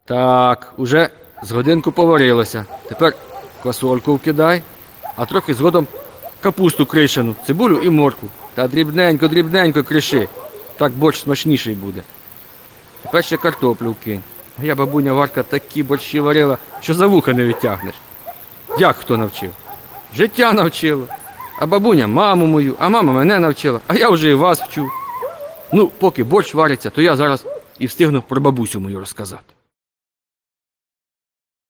Так, уже з годинку поварилося. Тепер квасольку вкидай, а трохи згодом капусту кришену, цибулю і моркву. Та дрібненько криши. Так борщ смачніший буде. Тепер ще картоплю вкинь. А я, бабуня Варка, такі борщі варила, що за вуха не відтягнеш. Як хто навчив? Життя навчило. А бабуня маму мою, а мама мене навчила, а я вже і вас вчу. Ну, поки борщ вариться, то я зараз і встигну про бабусю мою розказати.